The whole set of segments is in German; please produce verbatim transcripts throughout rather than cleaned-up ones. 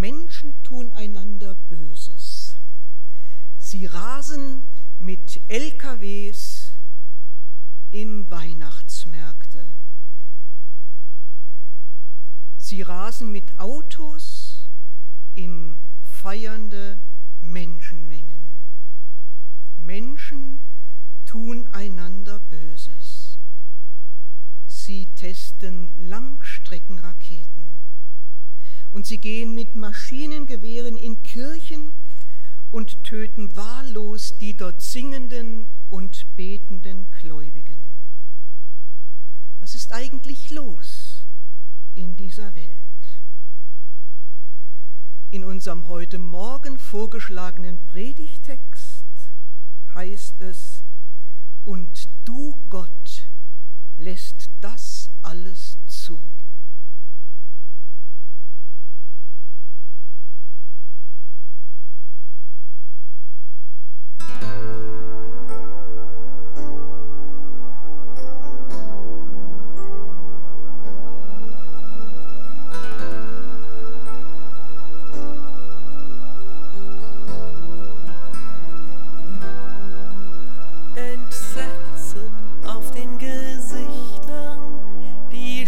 Menschen tun einander Böses. Sie rasen mit L K Ws in Weihnachtsmärkte. Sie rasen mit Autos in feiernde Menschenmengen. Menschen tun einander Böses. Sie testen Langstreckenraketen und sie gehen mit Maschinengewehren in Kirchen und töten wahllos die dort singenden und betenden Gläubigen. Was ist eigentlich los in dieser Welt? In unserem heute Morgen vorgeschlagenen Predigtext heißt es: Und du, Gott, lässt das alles zu. Entsetzen auf den Gesichtern, die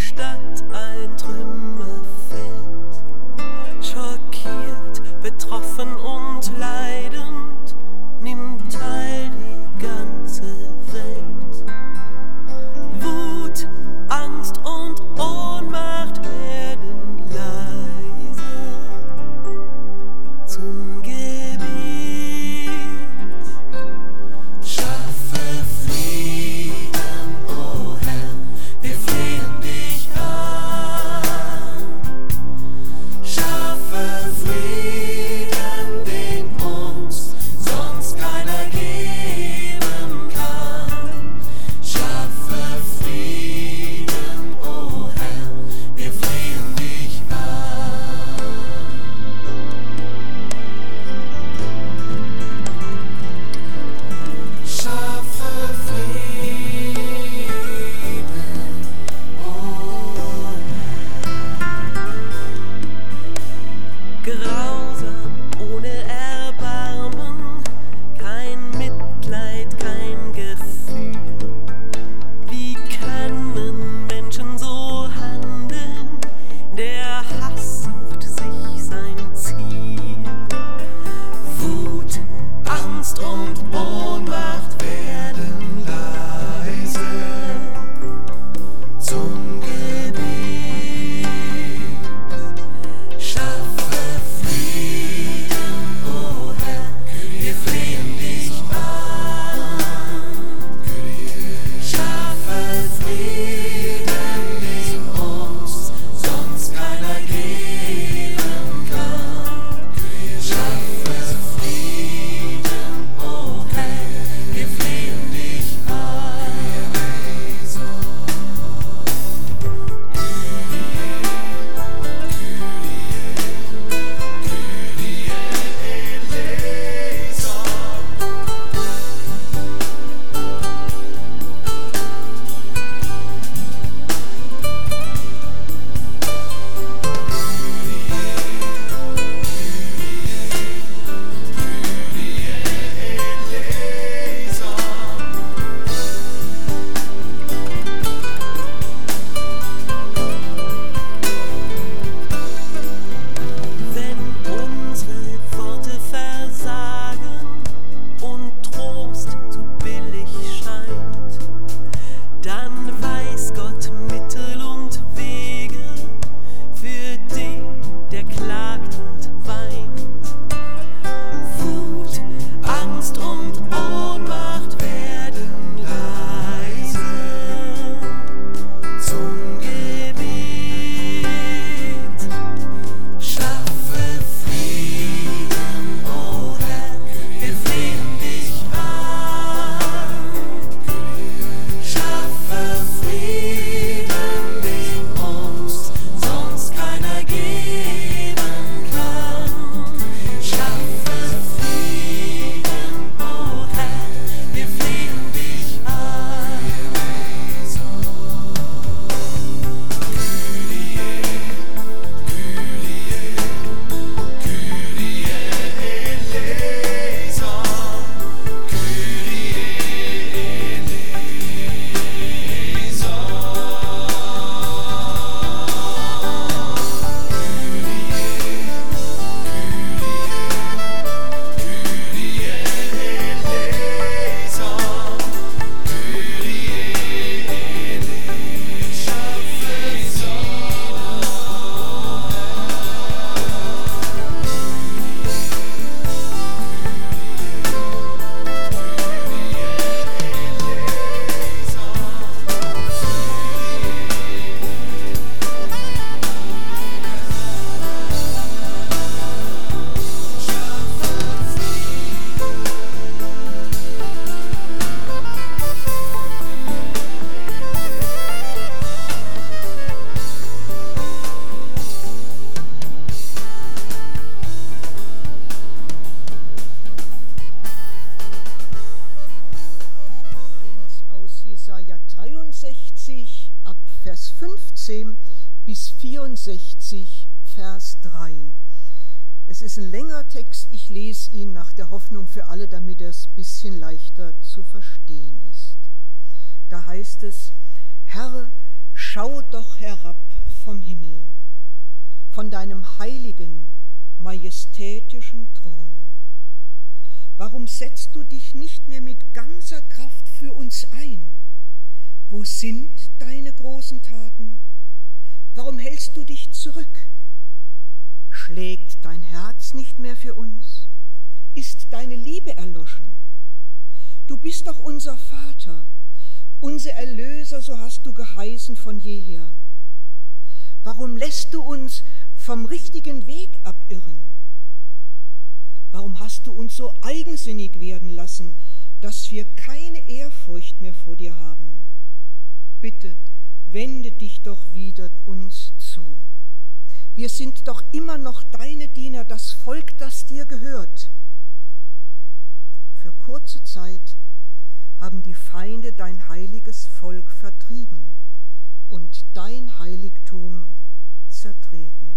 Vers fünfzehn bis vierundsechzig, Vers drei. Es ist ein längerer Text, ich lese ihn nach der Hoffnung für alle, damit es ein bisschen leichter zu verstehen ist. Da heißt es: Herr, schau doch herab vom Himmel, von deinem heiligen, majestätischen Thron. Warum setzt du dich nicht mehr mit ganzer Kraft für uns ein? Wo sind deine großen Taten? Warum hältst du dich zurück? Schlägt dein Herz nicht mehr für uns? Ist deine Liebe erloschen? Du bist doch unser Vater, unser Erlöser, so hast du geheißen von jeher. Warum lässt du uns vom richtigen Weg abirren? Warum hast du uns so eigensinnig werden lassen, dass wir keine Ehrfurcht mehr vor dir haben? Bitte, wende dich doch wieder uns zu. Wir sind doch immer noch deine Diener, das Volk, das dir gehört. Für kurze Zeit haben die Feinde dein heiliges Volk vertrieben und dein Heiligtum zertreten.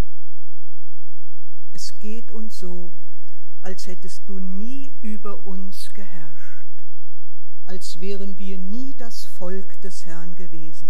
Es geht uns so, als hättest du nie über uns geherrscht, als wären wir nie das Volk des Herrn gewesen.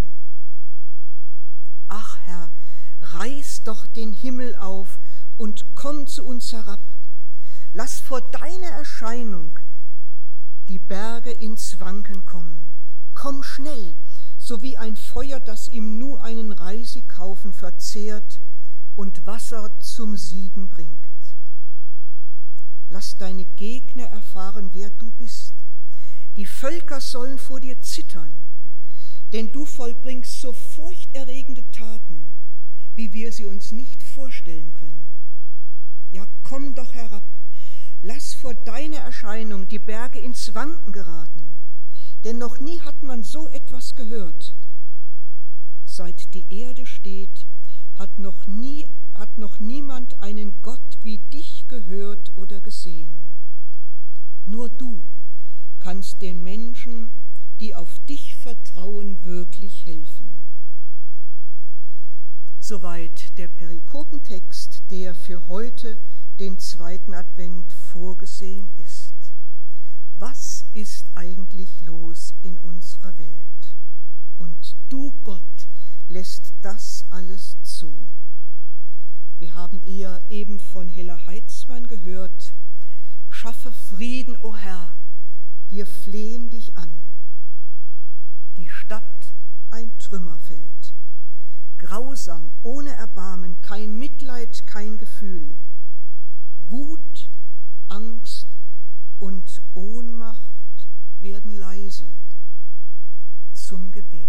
Ach Herr, reiß doch den Himmel auf und komm zu uns herab. Lass vor deiner Erscheinung die Berge ins Wanken kommen. Komm schnell, so wie ein Feuer, das ihm nur einen Reisighaufen verzehrt und Wasser zum Sieden bringt. Lass deine Gegner erfahren, wer du bist. Die Völker sollen vor dir zittern, denn du vollbringst so furchterregende Taten, wie wir sie uns nicht vorstellen können. Ja, komm doch herab, lass vor deiner Erscheinung die Berge ins Wanken geraten, denn noch nie hat man so etwas gehört. Seit die Erde steht, hat noch nie, hat noch niemand einen Gott wie dich gehört oder gesehen. Nur du kannst den Menschen, die auf dich vertrauen, wirklich helfen. Soweit der Perikopentext, der für heute, den zweiten Advent, vorgesehen ist. Was ist eigentlich los in unserer Welt? Und du, Gott, lässt das alles zu. Wir haben eher eben von Hella Heitzmann gehört: Schaffe Frieden, o Herr, wir flehen dich an. Die Stadt ein Trümmerfeld, grausam, ohne Erbarmen, kein Mitleid, kein Gefühl. Wut, Angst und Ohnmacht werden leise zum Gebet.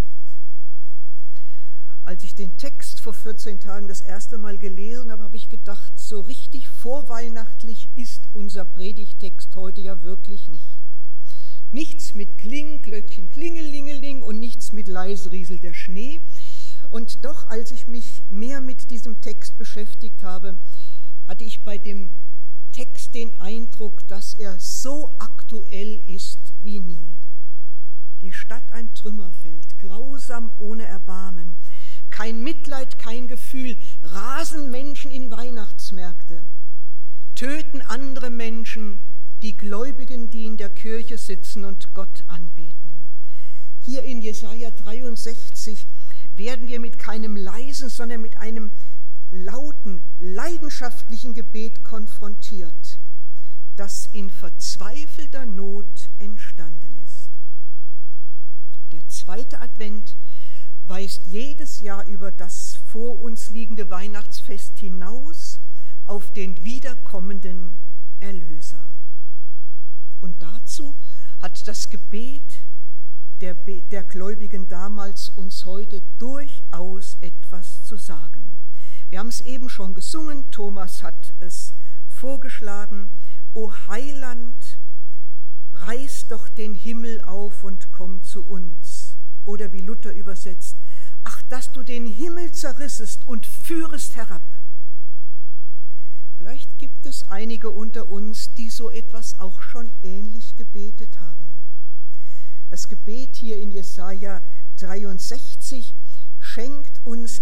Als ich den Text vor vierzehn Tagen das erste Mal gelesen habe, habe ich gedacht, so richtig vorweihnachtlich ist unser Predigtext heute ja wirklich nicht. Nichts mit Kling, Glöckchen, Klingelingeling und nichts mit leise rieselt der Schnee. Und doch, als ich mich mehr mit diesem Text beschäftigt habe, hatte ich bei dem Text den Eindruck, dass er so aktuell ist wie nie. Die Stadt ein Trümmerfeld, grausam ohne Erbarmen, kein Mitleid, kein Gefühl, rasen Menschen in Weihnachtsmärkte, töten andere Menschen, die Gläubigen, die in der Kirche sitzen und Gott anbeten. Hier in Jesaja dreiundsechzig werden wir mit keinem leisen, sondern mit einem lauten, leidenschaftlichen Gebet konfrontiert, das in verzweifelter Not entstanden ist. Der zweite Advent weist jedes Jahr über das vor uns liegende Weihnachtsfest hinaus auf den wiederkommenden Erlöser. Und dazu hat das Gebet der, der Gläubigen damals uns heute durchaus etwas zu sagen. Wir haben es eben schon gesungen, Thomas hat es vorgeschlagen: O Heiland, reiß doch den Himmel auf und komm zu uns. Oder wie Luther übersetzt: Ach, dass du den Himmel zerrissest und führest herab. Vielleicht gibt es einige unter uns, die so etwas auch schon ähnlich gebetet haben. Das Gebet hier in Jesaja dreiundsechzig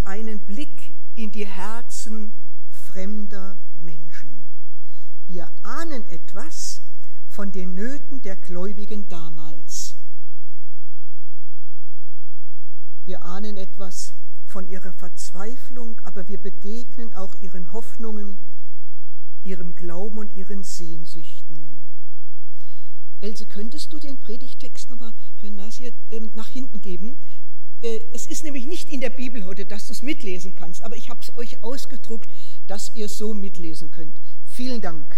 uns einen Blick in die Herzen fremder Menschen. Wir ahnen etwas von den Nöten der Gläubigen damals. Wir ahnen etwas von ihrer Verzweiflung, aber wir begegnen auch ihren Hoffnungen, ihrem Glauben und ihren Sehnsüchten. Else, könntest du den Predigtext nochmal für Nasir ähm, nach hinten geben? Äh, es ist nämlich nicht in der Bibel heute, dass du es mitlesen kannst, aber ich habe es euch ausgedruckt, dass ihr so mitlesen könnt. Vielen Dank.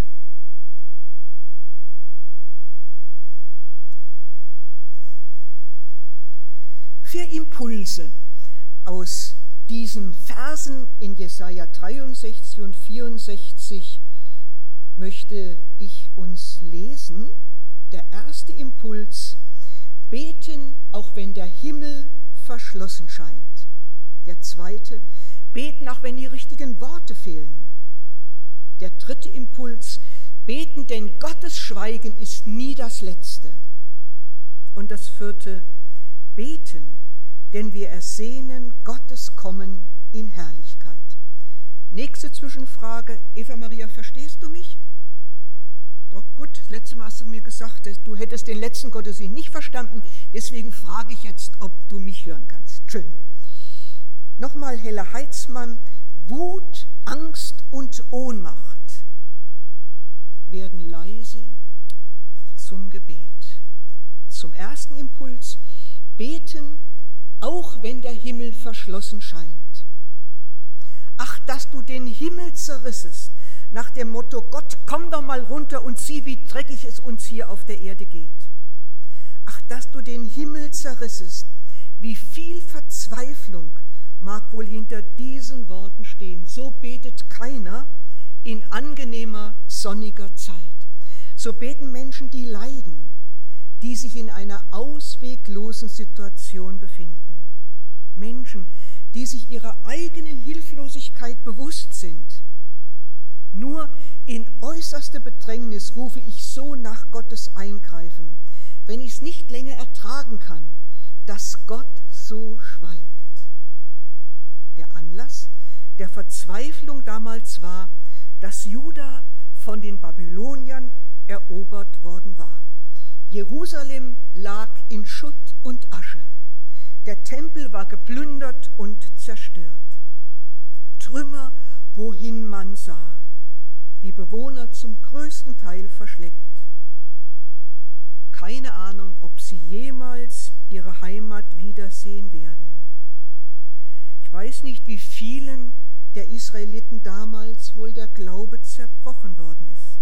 Vier Impulse aus diesen Versen in Jesaja dreiundsechzig und vierundsechzig möchte ich uns lesen. Der erste Impuls: Beten, auch wenn der Himmel verschlossen scheint. Der zweite: Beten, auch wenn die richtigen Worte fehlen. Der dritte Impuls: Beten, denn Gottes Schweigen ist nie das letzte. Und das vierte: Beten, denn wir ersehnen Gottes Kommen in Herrlichkeit. Nächste Zwischenfrage. Eva Maria, verstehst du mich? Doch gut, das letzte Mal hast du mir gesagt, du hättest den letzten Gottesdienst nicht verstanden, deswegen frage ich jetzt, ob du mich hören kannst. Schön. Nochmal Hella Heitzmann: Wut, Angst und Ohnmacht werden leise zum Gebet. Zum ersten Impuls: Beten, auch wenn der Himmel verschlossen scheint. Ach, dass du den Himmel zerrissest, nach dem Motto: Gott, komm doch mal runter und sieh, wie dreckig es uns hier auf der Erde geht. Ach, dass du den Himmel zerrissest, wie viel Verzweiflung mag wohl hinter diesen Worten stehen. So betet keiner in angenehmer, sonniger Zeit. So beten Menschen, die leiden, die sich in einer ausweglosen Situation befinden. Menschen, die sich ihrer eigenen Hilflosigkeit bewusst sind. Nur in äußerster Bedrängnis rufe ich so nach Gottes Eingreifen, wenn ich es nicht länger ertragen kann, dass Gott so schweigt. Der Anlass der Verzweiflung damals war, dass Juda von den Babyloniern erobert worden war. Jerusalem lag in Schutt und Asche. Der Tempel war geplündert und zerstört. Trümmer, wohin man sah. Die Bewohner zum größten Teil verschleppt. Keine Ahnung, ob sie jemals ihre Heimat wiedersehen werden. Ich weiß nicht, wie vielen der Israeliten damals wohl der Glaube zerbrochen worden ist.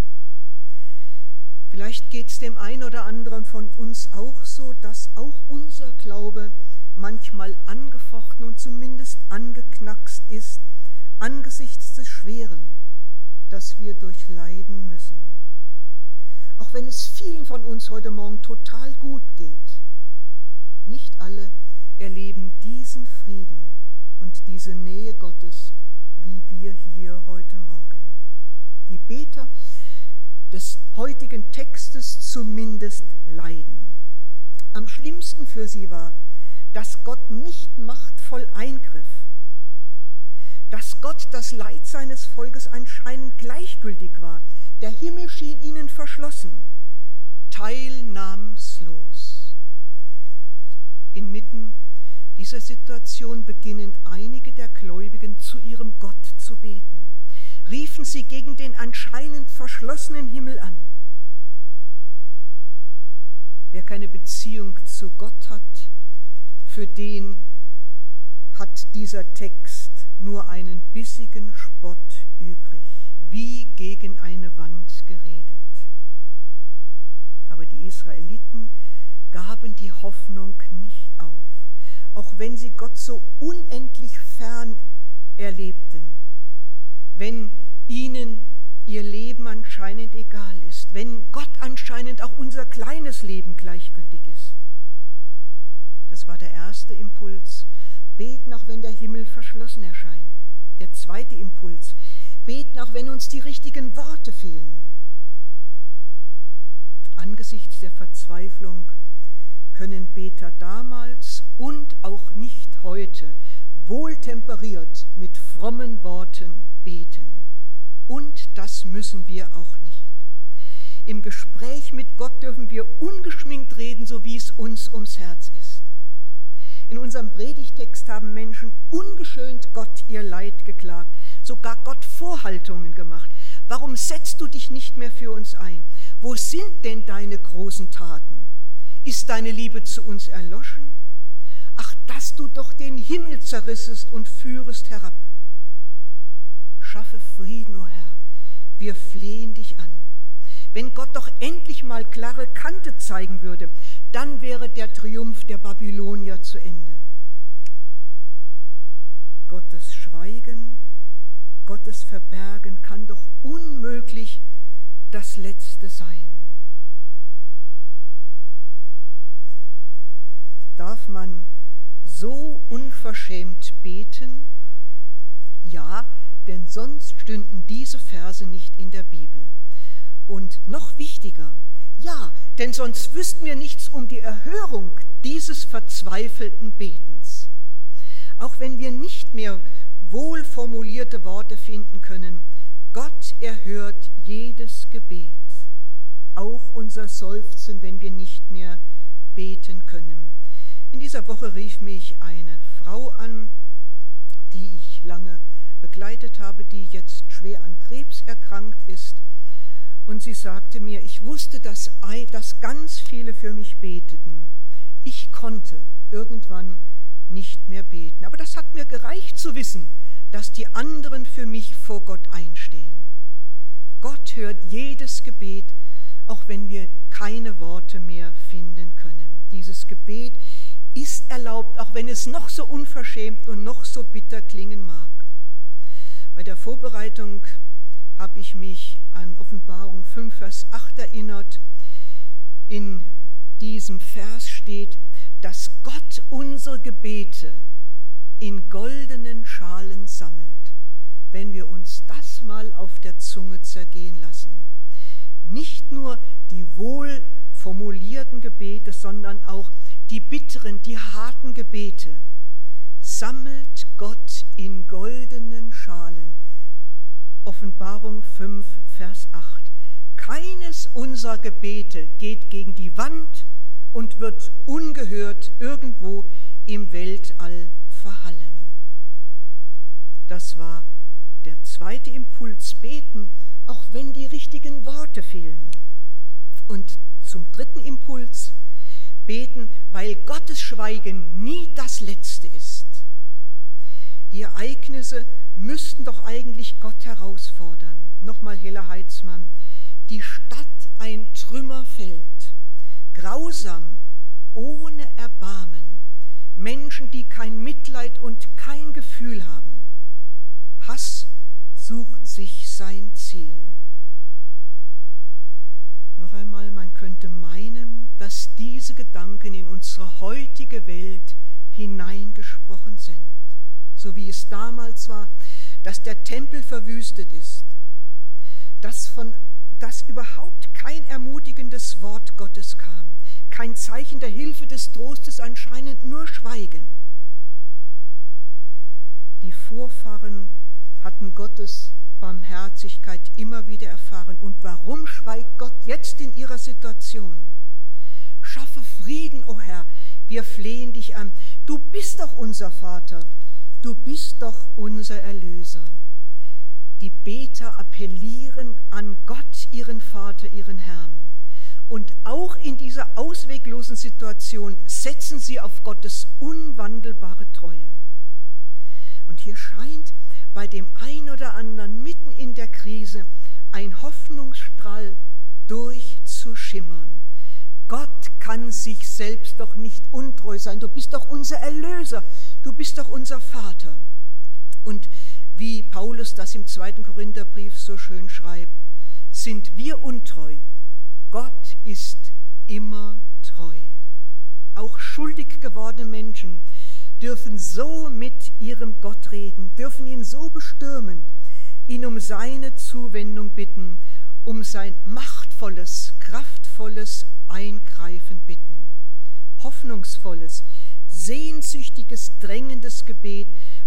Vielleicht geht es dem einen oder anderen von uns auch so, dass auch unser Glaube manchmal angefochten und zumindest angeknackst ist, angesichts des Schweren, das wir durchleiden müssen. Auch wenn es vielen von uns heute Morgen total gut geht, nicht alle erleben diesen Frieden und diese Nähe Gottes, wie wir hier heute Morgen. Die Beter des heutigen Textes zumindest leiden. Am schlimmsten für sie war, dass Gott nicht machtvoll eingriff, dass Gott das Leid seines Volkes anscheinend gleichgültig war. Der Himmel schien ihnen verschlossen, teilnahmslos. Inmitten dieser Situation beginnen einige der Gläubigen zu ihrem Gott zu beten, riefen sie gegen den anscheinend verschlossenen Himmel an. Wer keine Beziehung zu Gott hat, für den hat dieser Text nur einen bissigen Spott übrig, wie gegen eine Wand geredet. Aber die Israeliten gaben die Hoffnung nicht auf, auch wenn sie Gott so unendlich fern erlebten, wenn ihnen ihr Leben anscheinend egal ist, wenn Gott anscheinend auch unser kleines Leben gleichgültig ist. Das war der erste Impuls. Beten, auch wenn der Himmel verschlossen erscheint. Der zweite Impuls. Beten, auch wenn uns die richtigen Worte fehlen. Angesichts der Verzweiflung können Beter damals und auch nicht heute wohltemperiert mit frommen Worten beten. Und das müssen wir auch nicht. Im Gespräch mit Gott dürfen wir ungeschminkt reden, so wie es uns ums Herz ist. In unserem Predigtext haben Menschen ungeschönt Gott ihr Leid geklagt, sogar Gott Vorhaltungen gemacht. Warum setzt du dich nicht mehr für uns ein? Wo sind denn deine großen Taten? Ist deine Liebe zu uns erloschen? Ach, dass du doch den Himmel zerrissest und führest herab. Schaffe Frieden, o Herr, wir flehen dich an. Wenn Gott doch endlich mal klare Kante zeigen würde, dann wäre der Triumph der Babylonier zu Ende. Gottes Schweigen, Gottes Verbergen kann doch unmöglich das Letzte sein. Darf man so unverschämt beten? Ja, denn sonst stünden diese Verse nicht in der Bibel. Und noch wichtiger, ja, denn sonst wüssten wir nichts um die Erhörung dieses verzweifelten Betens. Auch wenn wir nicht mehr wohl formulierte Worte finden können, Gott erhört jedes Gebet, auch unser Seufzen, wenn wir nicht mehr beten können. In dieser Woche rief mich eine Frau an, die ich lange begleitet habe, die jetzt schwer an Krebs erkrankt ist. Und sie sagte mir, ich wusste, dass, dass ganz viele für mich beteten. Ich konnte irgendwann nicht mehr beten. Aber das hat mir gereicht zu wissen, dass die anderen für mich vor Gott einstehen. Gott hört jedes Gebet, auch wenn wir keine Worte mehr finden können. Dieses Gebet ist erlaubt, auch wenn es noch so unverschämt und noch so bitter klingen mag. Bei der Vorbereitung habe ich mich an Offenbarung fünf, Vers acht erinnert. In diesem Vers steht, dass Gott unsere Gebete in goldenen Schalen sammelt, wenn wir uns das mal auf der Zunge zergehen lassen. Nicht nur die wohl formulierten Gebete, sondern auch die bitteren, die harten Gebete sammelt Gott in goldenen Schalen. Offenbarung fünf, Vers acht. Keines unserer Gebete geht gegen die Wand und wird ungehört irgendwo im Weltall verhallen. Das war der zweite Impuls, beten, auch wenn die richtigen Worte fehlen. Und zum dritten Impuls, beten, weil Gottes Schweigen nie das Letzte ist. Die Ereignisse müssten doch eigentlich Gott herausfordern. Nochmal Hella Heitzmann. Die Stadt ein Trümmerfeld, grausam, ohne Erbarmen. Menschen, die kein Mitleid und kein Gefühl haben. Hass sucht sich sein Ziel. Noch einmal, man könnte meinen, dass diese Gedanken in unsere heutige Welt hineingesprochen sind. So wie es damals war, dass der Tempel verwüstet ist, dass, von, dass überhaupt kein ermutigendes Wort Gottes kam, kein Zeichen der Hilfe, des Trostes, anscheinend nur Schweigen. Die Vorfahren hatten Gottes Barmherzigkeit immer wieder erfahren. Und warum schweigt Gott jetzt in ihrer Situation? Schaffe Frieden, o Herr, wir flehen dich an. Du bist doch unser Vater. Du bist doch unser Erlöser. Die Beter appellieren an Gott, ihren Vater, ihren Herrn. Und auch in dieser ausweglosen Situation setzen sie auf Gottes unwandelbare Treue. Und hier scheint bei dem einen oder anderen mitten in der Krise ein Hoffnungsstrahl durchzuschimmern. Gott kann sich selbst doch nicht untreu sein. Du bist doch unser Erlöser. Du bist doch unser Vater. Und wie Paulus das im zweiten Korintherbrief so schön schreibt, sind wir untreu. Gott ist immer treu. Auch schuldig gewordene Menschen dürfen so mit ihrem Gott reden, dürfen ihn so bestürmen, ihn um seine Zuwendung bitten, um sein machtvolles, kraftvolles Eingreifen bitten. Hoffnungsvolles, sehnsüchtiges, drängendes Gebet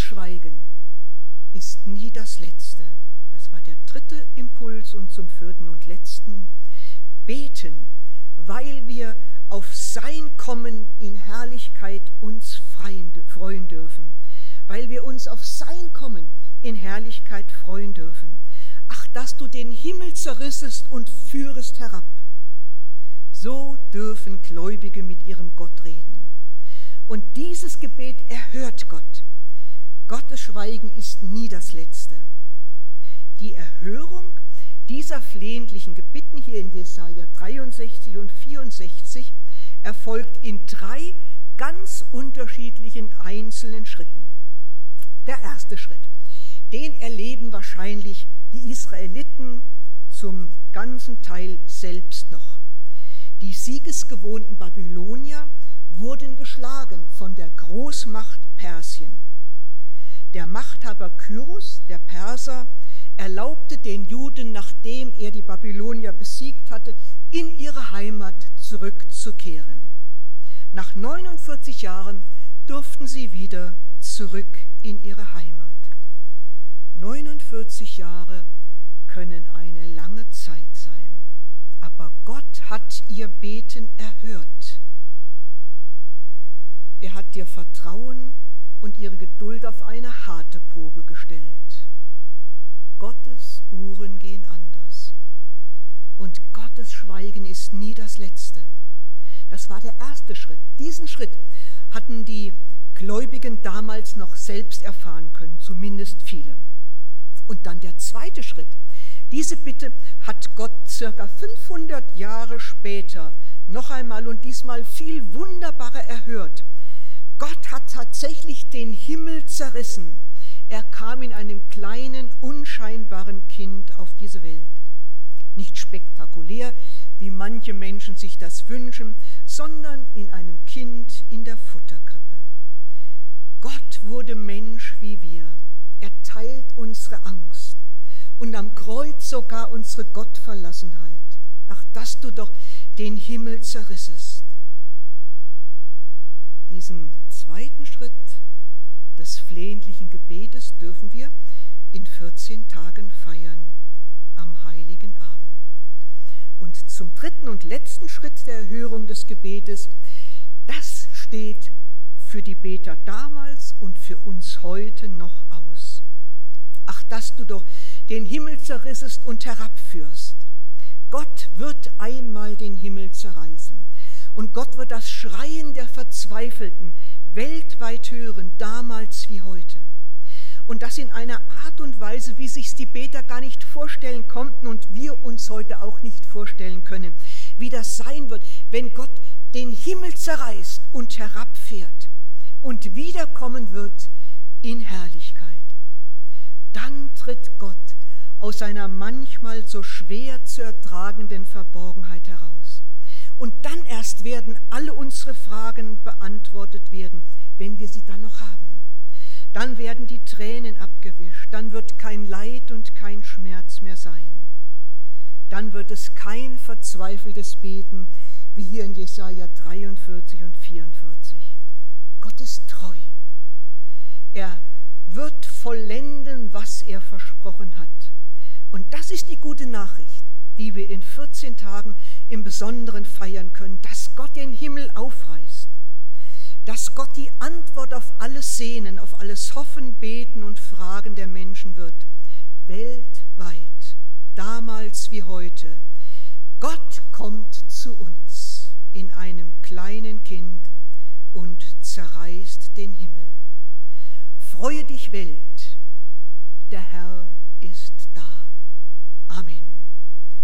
Schweigen ist nie das letzte. Das war der dritte Impuls und zum vierten und letzten. Beten, weil wir auf sein Kommen in Herrlichkeit uns freuen dürfen. Weil wir uns auf sein Kommen in Herrlichkeit freuen dürfen. Ach, dass du den Himmel zerrissest und führest herab. So dürfen Gläubige mit ihrem Gott reden. Und dieses Gebet erhört Gott. Gottes Schweigen ist nie das letzte. Die Erhörung dieser flehentlichen Gebitten hier in Jesaja dreiundsechzig und vierundsechzig erfolgt in drei ganz unterschiedlichen einzelnen Schritten. Der erste Schritt, den erleben wahrscheinlich die Israeliten zum ganzen Teil selbst noch. Die siegesgewohnten Babylonier wurden geschlagen von der Großmacht Persien. Der Machthaber Kyrus, der Perser, erlaubte den Juden, nachdem er die Babylonier besiegt hatte, in ihre Heimat zurückzukehren. Nach neunundvierzig Jahren durften sie wieder zurück in ihre Heimat. neunundvierzig Jahre können eine lange Zeit sein, aber Gott hat ihr Beten erhört. Er hat ihr Vertrauen und ihre Geduld auf eine harte Probe gestellt. Gottes Uhren gehen anders. Und Gottes Schweigen ist nie das letzte. Das war der erste Schritt. Diesen Schritt hatten die Gläubigen damals noch selbst erfahren können, zumindest viele. Und dann der zweite Schritt. Diese Bitte hat Gott circa fünfhundert Jahre später noch einmal und diesmal viel wunderbarer erhört. Gott hat tatsächlich den Himmel zerrissen. Er kam in einem kleinen, unscheinbaren Kind auf diese Welt. Nicht spektakulär, wie manche Menschen sich das wünschen, sondern in einem Kind in der Futterkrippe. Gott wurde Mensch wie wir. Er teilt unsere Angst und am Kreuz sogar unsere Gottverlassenheit. Ach, dass du doch den Himmel zerrissest. Diesen zweiten Schritt des flehentlichen Gebetes dürfen wir in vierzehn Tagen feiern am Heiligen Abend. Und zum dritten und letzten Schritt der Erhörung des Gebetes, das steht für die Beter damals und für uns heute noch aus. Ach, dass du doch den Himmel zerrissest und herabführst. Gott wird einmal den Himmel zerreißen. Und Gott wird das Schreien der Verzweifelten weltweit hören, damals wie heute. Und das in einer Art und Weise, wie sich die Beter gar nicht vorstellen konnten und wir uns heute auch nicht vorstellen können, wie das sein wird, wenn Gott den Himmel zerreißt und herabfährt und wiederkommen wird in Herrlichkeit. Dann tritt Gott aus seiner manchmal so schwer zu ertragenden Verborgenheit heraus. Und dann erst werden alle unsere Fragen beantwortet werden, wenn wir sie dann noch haben. Dann werden die Tränen abgewischt, dann wird kein Leid und kein Schmerz mehr sein. Dann wird es kein verzweifeltes Beten, wie hier in Jesaja dreiundvierzig und vierundvierzig. Gott ist treu. Er wird vollenden, was er versprochen hat. Und das ist die gute Nachricht, die wir in vierzehn Tagen im Besonderen feiern können, dass Gott den Himmel aufreißt, dass Gott die Antwort auf alles Sehnen, auf alles Hoffen, Beten und Fragen der Menschen wird, weltweit, damals wie heute. Gott kommt zu uns in einem kleinen Kind und zerreißt den Himmel. Freue dich, Welt, der Herr ist da. Amen.